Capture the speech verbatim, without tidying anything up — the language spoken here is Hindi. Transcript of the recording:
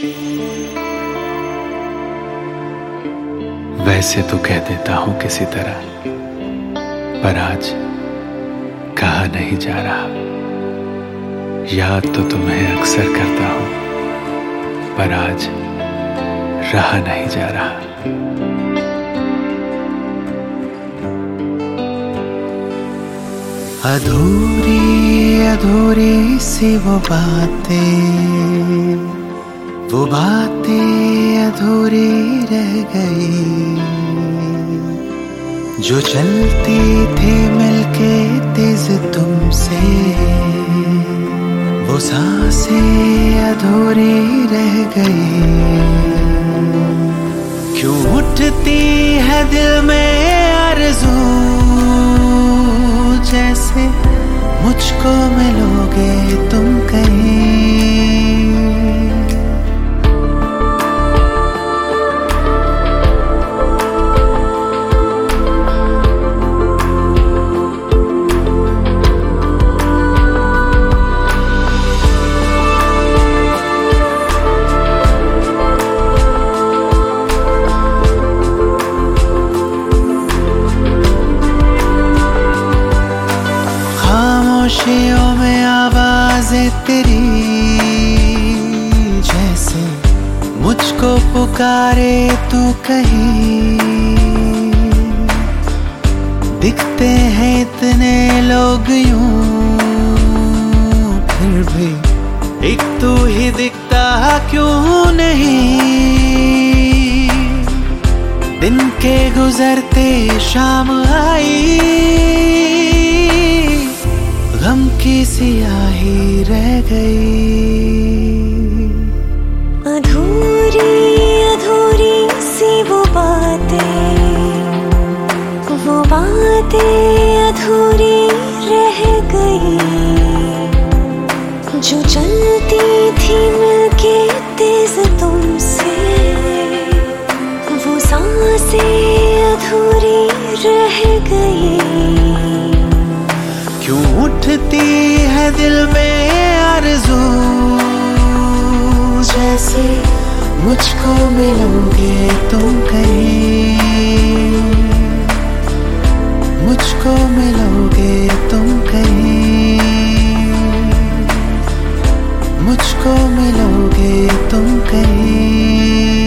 वैसे तो कह देता हूं किसी तरह, पर आज कहा नहीं जा रहा। याद तो तुम्हें अक्सर करता हूं, पर आज रहा नहीं जा रहा। अधूरी अधूरी सी वो बातें, वो बातें अधूरी रह गई, जो चलती थी मिलके तेज तुमसे, वो सांसें अधूरी रह गई। क्यों उठती है दिल में आरज़ू, जैसे मुझको मिलोगे तुम कहीं। खामोशियों में आवाज़ें तेरी, जैसे मुझको पुकारे तू कहीं। दिखते हैं इतने लोग यूं, फिर भी एक तू ही दिखता क्यों नहीं। दिन के गुजरते शाम आई, गम की सियाही रह गई। अधूरी अधूरी सी वो बातें, वो बातें अधूरी रह गई, जो चलती थी मिलके तेज तुमसे, वो सांसें अधूरी रह गई। क्यों उठती है दिल में आरज़ू, जैसे मुझको मिलोगे तुम कहीं। मुझको मिलोगे तुम कहीं, मुझको मिलोगे तुम कहीं।